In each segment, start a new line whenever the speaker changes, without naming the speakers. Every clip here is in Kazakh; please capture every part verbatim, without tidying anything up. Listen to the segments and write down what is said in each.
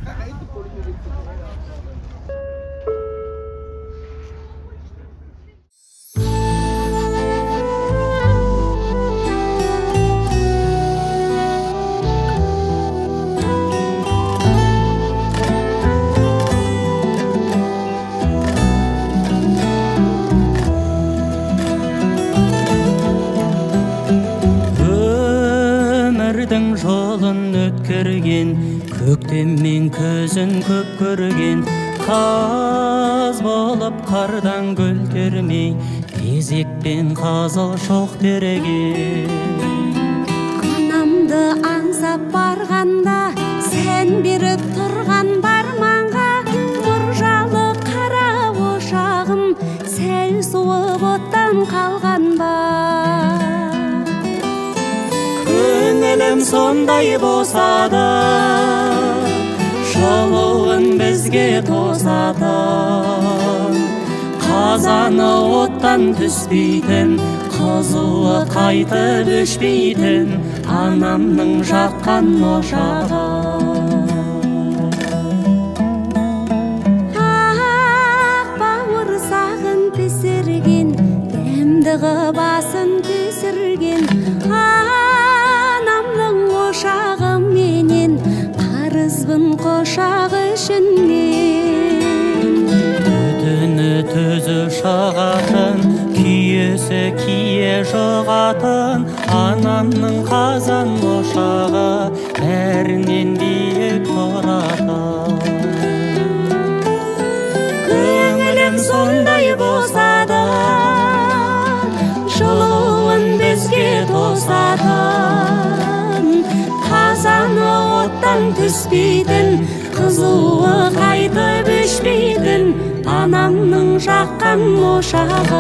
Жолын өткерген көктеммен көзін көп көрген қаз болып қардан гүл термей кезекпен қазыл шоқ тереген
анамды аңсап барғанда сен беріп тұрған барманға мұржалы қара ошағым сәл суып оттан қалған ба
көңілім сондай босады жолуын бізге тосады қазаны оттан түспейтін қызуы қайтып өшпейтін анамның жаққан ошағы
ақ бауырсағын пісірген дәмдігі басын түсірген ошағы менен қарызбын қошағы үшін мен
түтіні түзі шығатын күйесі кие жоғатын анамның қазан ошағы бәрінен биік тұратын көңілім сондай босады жылуын бізге тосатын қазаны оттан түспейтін қызуы қайтып өшпейтін анамның жаққан ошағы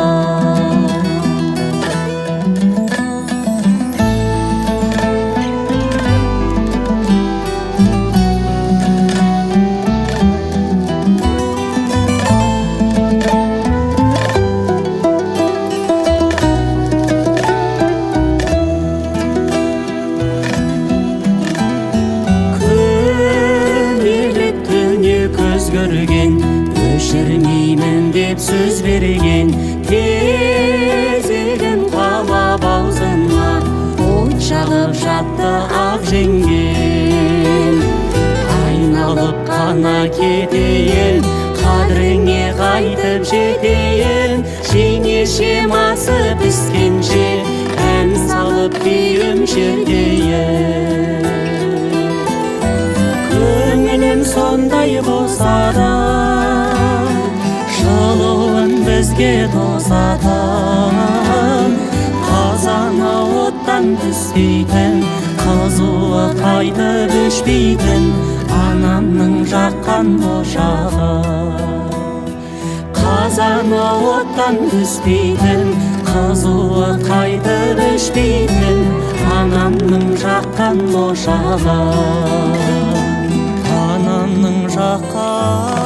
көрген өшірмеймін деп сөз берген тезегін қалап аузыма от жағып жатты ақ жеңген айналып қана кетейін қадіріңе қайтып жетейін жеңешем асы піскенше ән салып күйім шертейін көңілім сондай босады жылуын бізге тосатын қазаны оттан түспейтін қызуы қайтып өшпейтін анамның жаққан ошағы қазаны оттан түспейтін қызуы қайтып өшпейтін анамның жаққан ошағы анамның жаққан